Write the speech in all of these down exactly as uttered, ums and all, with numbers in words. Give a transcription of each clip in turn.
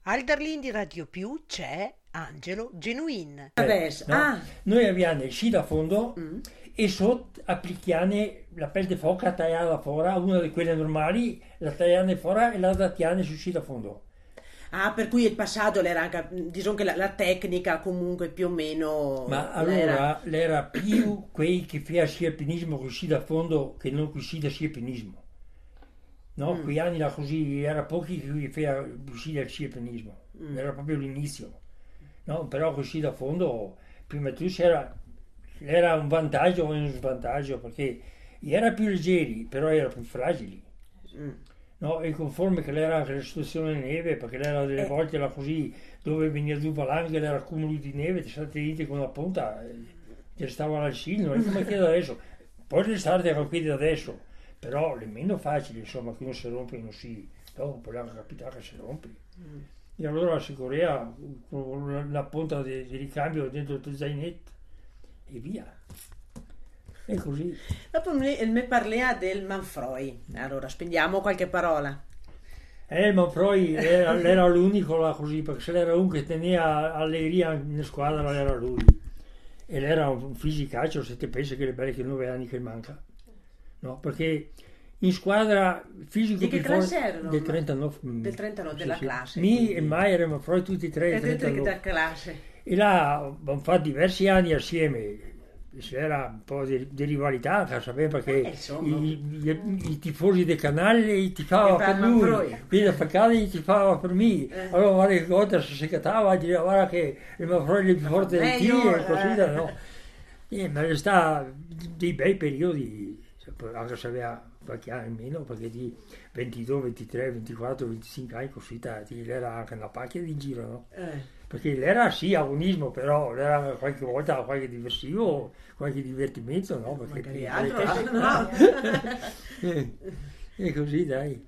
Al Darlin di Radio Più c'è Angelo Genuin. Adesso, no? ah, Noi abbiamo il sci da fondo mm. e sotto applichiamo la pelle di foca tagliata fuori, una di quelle normali, la tagliamo fuori e la dattiamo sul sci da fondo. Ah, per cui il passaggio era anche, diciamo che la, la tecnica comunque più o meno... Ma allora l'era più quei che fa sci alpinismo con sci da fondo che non con sci da sci alpinismo. No, Mm. quei anni là così era pochi che faceva uscire dal sci alpinismo, Mm. era proprio l'inizio. No, però con sci da fondo prima tu c'era era un vantaggio e uno svantaggio perché era più leggeri, però erano più fragili. Mm. No, e conforme che era anche la situazione di neve, perché era delle Eh. volte era così, dove veniva giù valanghe, era accumulo di neve, ti state lì con la punta, eh, ti restava al sci, non è come che adesso. Poi restate tranquilli adesso, però è meno facile, insomma, che non si rompe uno sci, dopo poi la capitale che si rompe. Mm. E allora si correa con la, la punta di, di ricambio dentro il zainetto e via. E così. Dopo me, me parla del Manfroi, allora spendiamo qualche parola. Eh, ma poi era, era l'unico là così, perché se era uno che teneva allegria in squadra era lui. E lei era un fisicaccio, se ti pensi che le belle che nove anni che manca. No, perché in squadra fisico Di che più classe forte- erano? Del trentanove. mm, Del trentanove, sì, della sì. classe, Mi quindi. e Maier e Manfroi tutti e tre E del dentro che trentanove. da classe. E là abbiamo fatto diversi anni assieme. C'era un po' di, di rivalità, sapeva che Eh, insomma. i, i- i tifosi del canale tifavano Che per per lui, Manfroi. quelli da Faccani tifavano per me. Eh. Allora guarda che volta si seccatava, diceva guarda che il Manfroi è più forte del Meglio, tiro e così, eh. no? E, ma sta dei bei periodi, anche se aveva qualche anno in meno, perché di ventidue, ventitré, ventiquattro, venticinque anni così, ti- era anche una pacchia di giro, no? Eh. Perché l'era sì agonismo, però l'era qualche volta qualche diversivo, qualche divertimento, no? Perché Magari perché- altro, no? e, e così dai.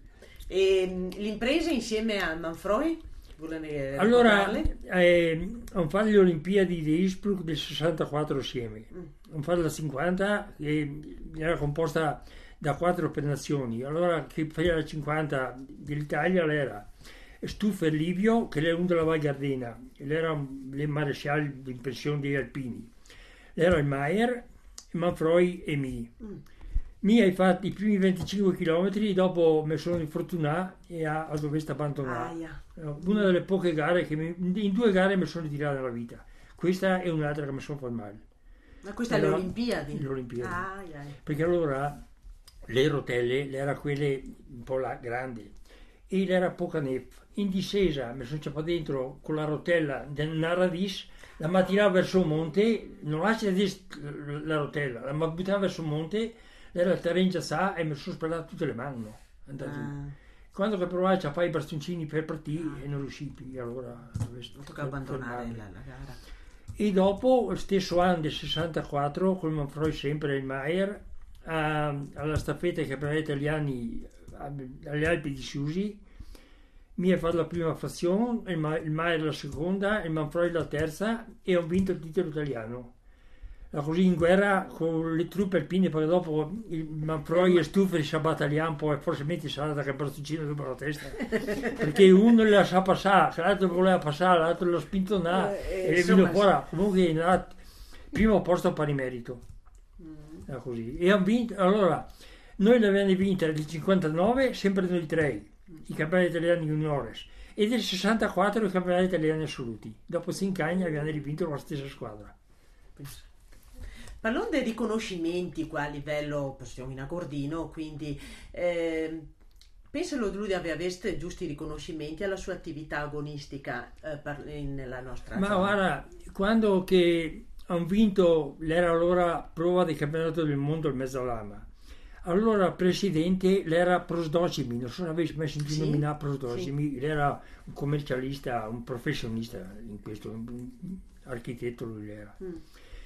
E mh, l'impresa insieme a Manfroi? Volete Allora, ricordarle? eh, hanno fatto le Olimpiadi di Innsbruck del sessantaquattro assieme, Mm. hanno fatto la cinquanta che era composta da quattro per nazioni. Allora che faceva la cinquanta dell'Italia l'era Stuffer Livio, che era uno della Val Gardena, era un- il maresciallo in pensione degli alpini. Era il Maier, Manfroi e mi. Mm. Mi hai fatto i primi venticinque chilometri, dopo mi sono infortunato e ha, ha dovuto abbandonare. Aia. Una delle poche gare che mi, in due gare mi sono ritirato nella vita. Questa è un'altra che mi sono fatto male. Ma questa è le Era- Olimpiadi? le Olimpiadi. Aia, aia. Perché allora le rotelle le era quelle un po' là, grandi e era poca neve. In discesa mi sono ciappato dentro con la rotella nella radice, la mattina verso il monte, non lascia la rotella, la buttava verso il monte, era il terreno già sa e mi sono spalato tutte le mani. No? Andate giù. Ah, Quando che provai a ciappare i bastoncini per partire e non riuscì più, allora tocca abbandonare la, la gara. E dopo, lo stesso anno del sessantaquattro, con Manfroi sempre il Maier, a- alla staffetta dei campionati italiani a- alle Alpi di Siusi, mi ha fatto la prima frazione, il, Ma- il Maier la seconda, il Manfroi la terza e ho vinto il titolo italiano. La così in guerra con le truppe alpine, poi dopo il Manfroi e Stuffer si battagliano un po' e forse metti salata che bastoncino sopra la testa. Perché uno la sa passare, l'altro voleva passare, l'altro l'ha spinto là Eh, e è insomma, venuto fuori. Comunque è andato primo posto a pari merito. Mm. Era così. E hanno vinto, allora, noi l'abbiamo vinta del cinquantanove, sempre noi tre, i campionati italiani juniores, e del sessantaquattro i campionati italiani assoluti. Dopo cinque anni abbiamo rivinto la stessa squadra. Parlando dei riconoscimenti qua a livello, possiamo in accordino, quindi eh, penso che lui avesse giusti riconoscimenti alla sua attività agonistica eh, per- in- nella nostra Ma zona. guarda, quando che hanno vinto, l'era allora prova del campionato del mondo al Mezzalama, allora presidente l'era Prosdocimi, non so se avessi mai sentito Sì, nominare Prosdocimi, era un commercialista, un professionista in questo, un architetto lui era. Mm.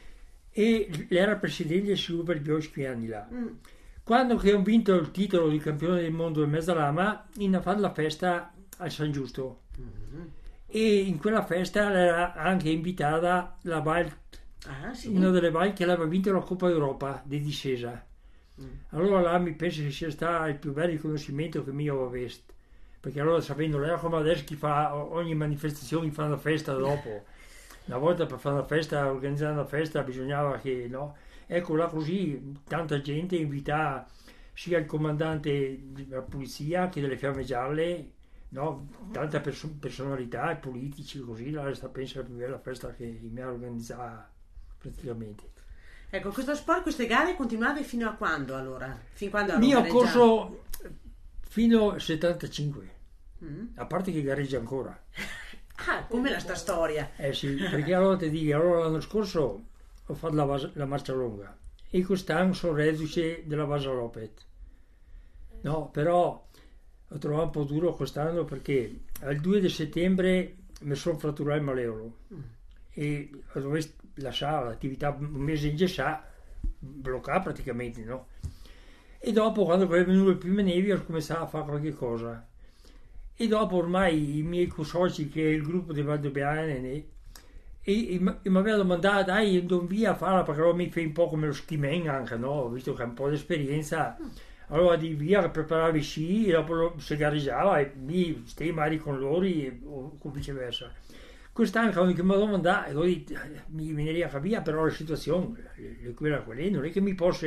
E l'era presidente del Super Bioschi anni là. Mm. Quando che ho vinto il titolo di campione del mondo del Mezzalama, in fatto la festa al San Giusto. Mm. E in quella festa era anche invitata la Val, Ah, sì. una delle Val che aveva vinto la Coppa Europa di discesa. Mm. Allora là mi penso che sia stato il più bel riconoscimento che mio ho visto, perché allora sapendo lei come adesso chi fa ogni manifestazione, fa una festa dopo, una volta per fare una festa, organizzare una festa bisognava che, no? Ecco là così tanta gente invita sia il comandante della polizia che delle Fiamme Gialle, no? Tanta perso- personalità e politici così, là sta penso la più bella festa che mi ha organizzato praticamente. Ecco, questo sport, queste gare continuate fino a quando allora? Fin quando Il mio gareggiato? corso fino al settantacinque, Mm. a parte che gareggia ancora. Ah, come la sta storia? Eh sì, perché allora ti dico, allora l'anno scorso ho fatto la, vas- la marcia lunga e quest'anno sono reduce della Vasalopet. No, però ho trovato un po' duro quest'anno perché al due di settembre mi sono fratturato il maleolo e ho dovuto lasciare l'attività un mese ingessata, bloccata praticamente, no? E dopo, quando è venuto il primo nevi, ho cominciato a fare qualche cosa. E dopo ormai i miei soci, che è il gruppo di Valdobbiadene, e, e, e mi aveva domandato, dai, non via a farla, perché allora mi fai un po' come lo skiman anche, no? Visto che ha un po' di esperienza. Allora di via a preparare i sci e dopo lo, si gareggiava e mi stai magari con loro e, o, o viceversa. Quest'anno quando mi ha domandato, ho detto, mi viene a capire però la situazione, è quella quella, non è che mi posso...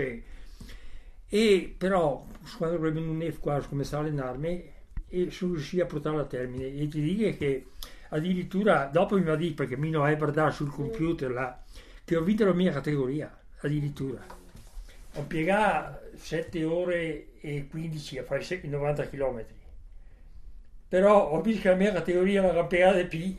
E però quando è venuto un F qua ho cominciato a allenarmi e sono riuscito a portarla a termine e ti dico che addirittura dopo mi ha detto, perché mi non hai guardato sul computer là, che ho vinto la mia categoria addirittura. Ho piegato sette ore e quindici a fare novanta chilometri, però ho visto che la mia categoria l'ha piegata più.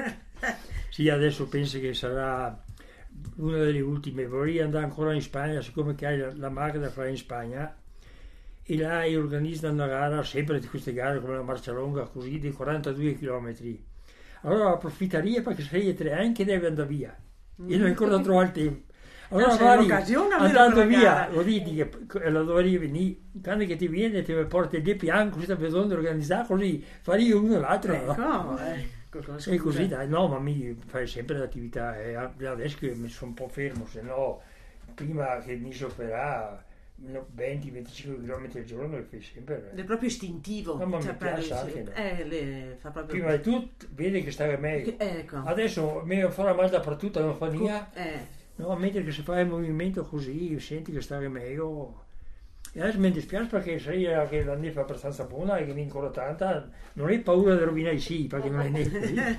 Sì, adesso penso che sarà una delle ultime. Vorrei andare ancora in Spagna, siccome che hai la, la marca da fare in Spagna, e là organizza una gara, sempre di queste gare come la marcia lunga, così di quarantadue chilometri. Allora approfitterei perché sei tre anni che deve andare via, io non ho ancora trovato il tempo. Allora no, magari andando via, lo dici che la dovrei venire, quando che ti viene ti porti il piano, così sta vedendo organizzare, così farei uno e l'altro. Ecco, no? ecco, e così dai, no, ma mi fai sempre l'attività, e adesso che mi sono un po' fermo, se no prima che mi sofferà venti venticinque chilometri al giorno le fai sempre. È proprio istintivo. No, ma cioè, mi piace per, anche, no? eh, le fa proprio... Prima di tutto vedi che stava meglio. Ecco. Adesso mi fa la male dappertutto, non fa niente. Eh. No, mentre che si fa il movimento così, senti che stare meglio. E adesso mi dispiace perché sai che la neve è abbastanza buona e che mi ancora tanta, non hai paura di rovinare i sci perché non è neve.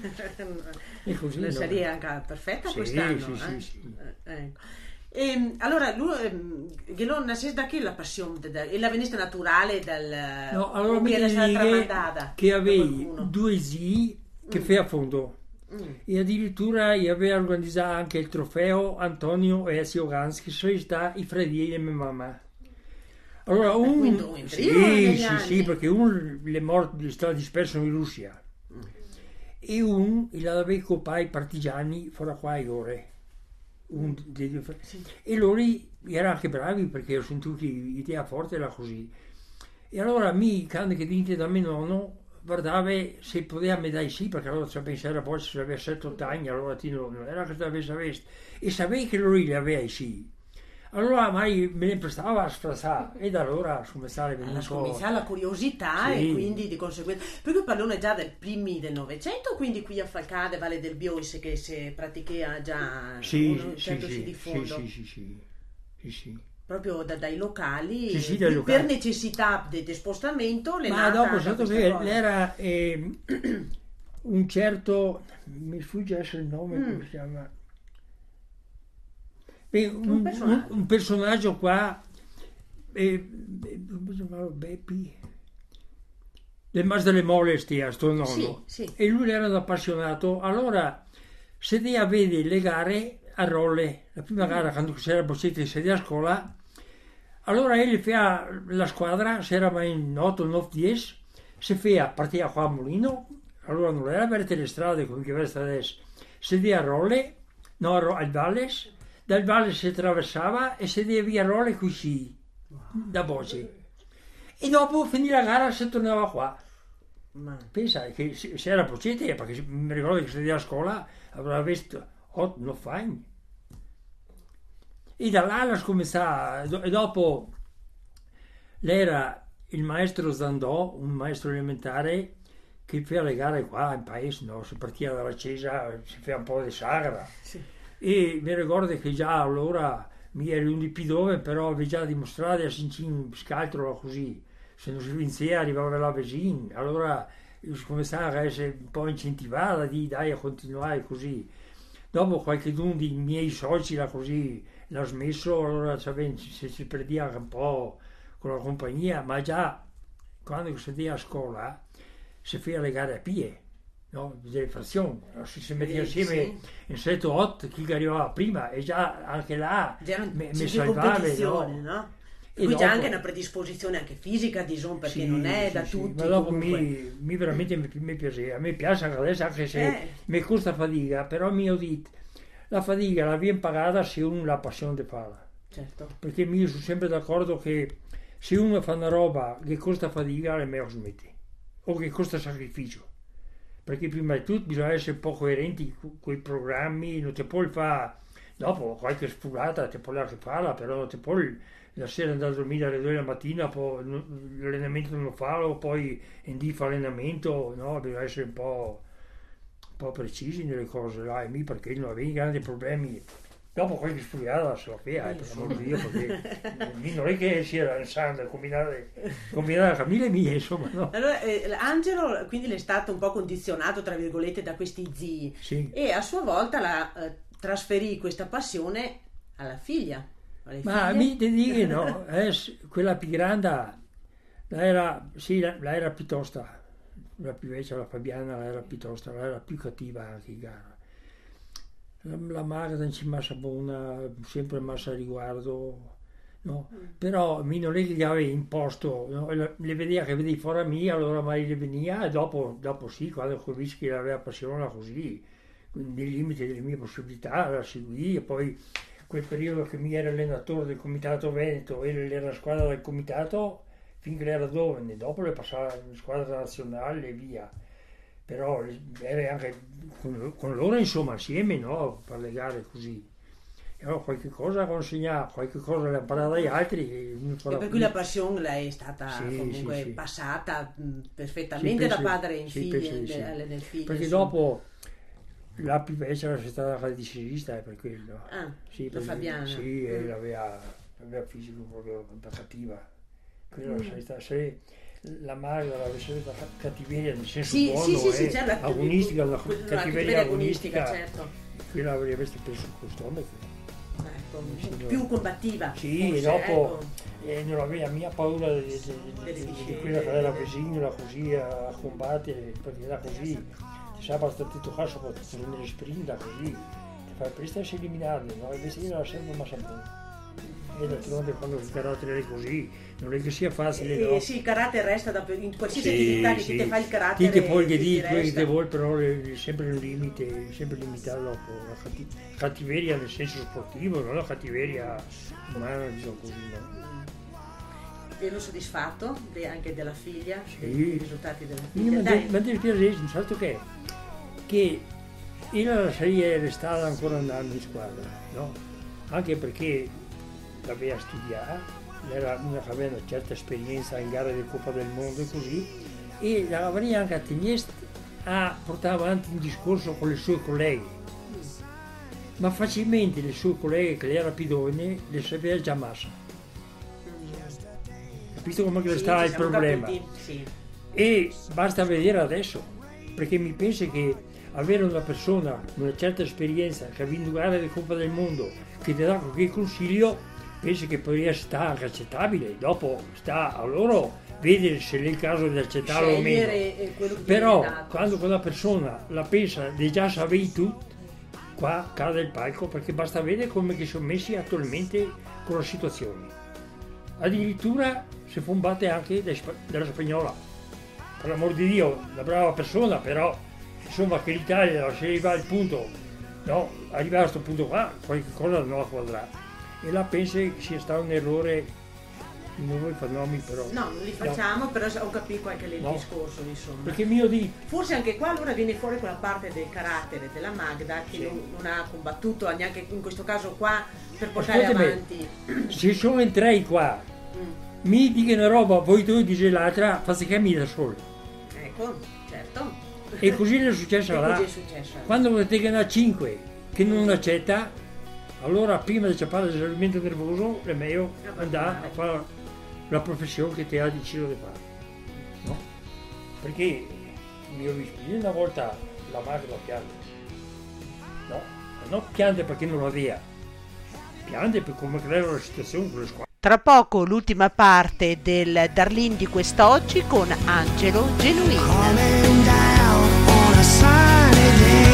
E così. La no? serie anche perfetta Sì, quest'anno. sì, eh? sì, sì. Eh, ecco. E, allora, lui, che non nasce da che la passione? E la venista naturale dal... No, allora mi che era stata dice tramandata che da avevi qualcuno. due zii che Mm. fai a fondo. Mm. E addirittura io avevo organizzato anche il trofeo Antonio e Ezio Gans, che sono stati i fratelli di mia mamma. Allora Ah, un quindi un sì, trio negli sì, anni. sì, perché uno è morto, è stato disperso in Russia Mm. e uno l'aveva copato i partigiani fuori qua a ore. Un dei due fr- Sì. E loro erano anche bravi perché ho sentito che l'idea forte era così. E allora mi, quando che dinte da mio nonno, guardava se poteva mi dai sì, perché allora ci pensare a volte se aveva sette otto anni, allora ti non, non era che avesse avesse. E sapevi che lui li aveva i sì. Allora mai me ne prestava a sfrassare e da allora cominciare a venire Alla un po'. cominciare la curiosità Sì. e quindi di conseguenza perché parliamo già del primi del Novecento, quindi qui a Falcade, Valle del Biois che si pratica già Sì, un sì, certo sì, si sì, diffondo sì, sì, sì, sì, sì. proprio da- dai locali, Sì, sì, eh, dai per locali. necessità di spostamento le Ma nata dopo, da stato questa che cosa. era eh, un certo, mi sfugge adesso il nome, Mm. come si chiama? Beh, un, Un personaggio. un- un personaggio qua, eh, eh, come si chiamava? Beppi, del Mas delle Molesti a sto nonno. Sì, sì. E lui era un appassionato, allora sedeva a vedere le gare a rolle, la prima gara quando c'era Boccetti sedeva a scuola, allora egli faceva la squadra, se era mai in otto nove dieci, si faceva, partiva qua a Molino, allora non era per le strade come che verso adesso, sedeva a rolle, no, a Ro- al Valles, dal Valles si attraversava e sedeva via a rolle così, da Bocce. E dopo finì la gara si tornava qua. Ma- Pensa che se se era Boccetti, perché mi ricordo che sedeva a scuola, avrà visto otto nove anni. E da là la scommessa, e dopo l'era il maestro Zandò, un maestro elementare che fa le gare qua in paese, no? Si partiva dalla Cesa, si fa un po' di sagra. Sì. E mi ricordo che già allora mi ero un di più dove, però avevo già dimostrato a Sincin scaltro così. Se non si vinceva arrivava la vicina, allora io cominciavo a essere un po' incentivata di dai a continuare così. Dopo qualche d'un dei miei soci l'ha così, l'ha smesso, allora se si perdeva un po' con la compagnia, ma già quando si andava a scuola si faceva le gare a piedi, no? Delle frazioni, si, si metteva insieme sì. in sette o otto chi arrivava prima e già anche là mi salvava, no? no? E qui c'è anche una predisposizione anche fisica, diciamo, perché sì, non è sì, da sì, tutti. Ma dopo mi, mi veramente mi, mi piaceva, a me piace anche adesso, anche se eh. mi costa fatica, però mi ho detto, la fatica la viene pagata se uno ha la passione di farla. Certo. Perché io sono sempre d'accordo che se uno fa una roba che costa fatica, è meglio smetti, o che costa sacrificio. Perché prima di tutto bisogna essere un po' coerenti con i programmi, non ti puoi fare, dopo qualche sfugata ti puoi anche farla, però non ti puoi la sera andare a dormire alle due della mattina, poi l'allenamento non lo farlo, poi in di fa allenamento, no? Bisogna essere un po', un po' precisi nelle cose, là, e mi perché non avevi grandi problemi. Dopo qualche sfugata se la fa, eh, per l'amor di Dio, perché non è che sia insano combinare, combinare la famiglia mia, insomma, no? Allora, eh, Angelo quindi è stato un po' condizionato, tra virgolette, da questi zii, sì. E a sua volta la eh, trasferì questa passione alla figlia. Ma mi ti dico no, eh, quella più grande la era, sì, la, la era piuttosto, la più vecchia, la Fabiana, la era piuttosto, la era più cattiva anche in gara. La, la Magda non ci massa buona, sempre massa riguardo, no? Mm. Però mi non è che gli avevi imposto, no? Le, le vedeva che vedevi fuori a me, allora mai le veniva e dopo, dopo sì, quando capisci che aveva passione così, nei limiti delle mie possibilità, la seguì e poi quel periodo che mi era allenatore del Comitato Veneto e era la squadra del Comitato finché era giovane, dopo le passava in squadra nazionale e via, però era anche con, con loro insomma assieme, no? Per le gare così. E allora qualche cosa consegnato, qualche cosa l'ha imparata dagli altri. E, e per cui la passione è stata sì, comunque sì, sì. passata mh, perfettamente sì, penso, da padre in sì, figlio, penso, de, nel figlio. Perché insomma. Dopo la più vecchia era stata la decisista, è per quello. Ah, sì, la Fabiana. Sì, mm. e aveva, aveva fisico proprio da cattiva. Quello mm. stata, se la Magda avesse stata cattiveria nel senso sì, buono, sì, sì, sì, eh, c'è la, agonistica, la cattiveria, cattiveria agonistica, agonistica, certo. Quella avreste preso costume. Ecco, sì, più combattiva. Sì, forse, e dopo ecco. eh, non aveva mia paura di, di, di, di, di quella che era vicina, così a combattere, perché era così. Sabato sta tutto qua, soprattutto nelle sprint, così, ti fai presto a eliminarli, no? Invece io era sempre ma sempre. E d'altronde quando il carattere è così, non è che sia facile, eh, no? sì, il carattere resta da, in qualsiasi sì, attività che sì. ti fa il carattere. Ti poi che dici, quello che ti vuoi, però è sempre un limite, sempre limitato dopo. La catti- cattiveria nel senso sportivo, non la cattiveria umana, diciamo così, no? Pieno soddisfatto de, anche della figlia, sì. dei risultati della figlia. Ma ti piace, il fatto che, che io la serie è stata ancora andando in squadra, no? Anche perché l'aveva studiata, era una che aveva una certa esperienza in gare di Coppa del Mondo e così, e l'avrei anche attenuata a portare avanti un discorso con le sue colleghe. Ma facilmente le sue colleghe, che lei era più giovane, le sapeva già massa. Capito come sì, stava il problema? Sì. E basta vedere adesso, perché mi penso che avere una persona con una certa esperienza che ha vinto gare di Coppa del Mondo, che ti dà qualche consiglio, penso che potrebbe essere anche accettabile. Dopo sta a loro vedere se è il caso di accettarlo o meno. Però quando quella persona la pensa di già sapere tutto, qua cade il palco, perché basta vedere come che sono messi attualmente con la situazione. Addirittura si combatte anche della spagnola, per l'amor di Dio, una brava persona, però insomma che l'Italia se arriva al punto, no, arriva a questo punto qua, qualche cosa non la quadrà, e là penso che sia stato un errore, non voi fa nomi però. No, non li facciamo, no. Però ho capito anche il no. discorso, insomma. Perché mio di... Forse anche qua allora viene fuori quella parte del carattere della Magda che sì. non, non ha combattuto neanche in questo caso qua per portare Ascoltami, avanti. ci sono in tre qua, mm. mi dica una roba, voi due dice l'altra, fate cammino da solo. Ecco, certo. E così è successo E là. così è successo. Quando volete che a cinque che non accetta, allora prima di ciappare l'esaurimento nervoso è meglio andare a fare la professione che ti ha deciso di fare. No? Perché mi ho visto io una volta la madre la piante. No, non piante perché non la via. Piante per come creare la situazione con le squadre. Tra poco l'ultima parte del Darlene di quest'oggi con Angelo Genuino. Coming down on a sunny day.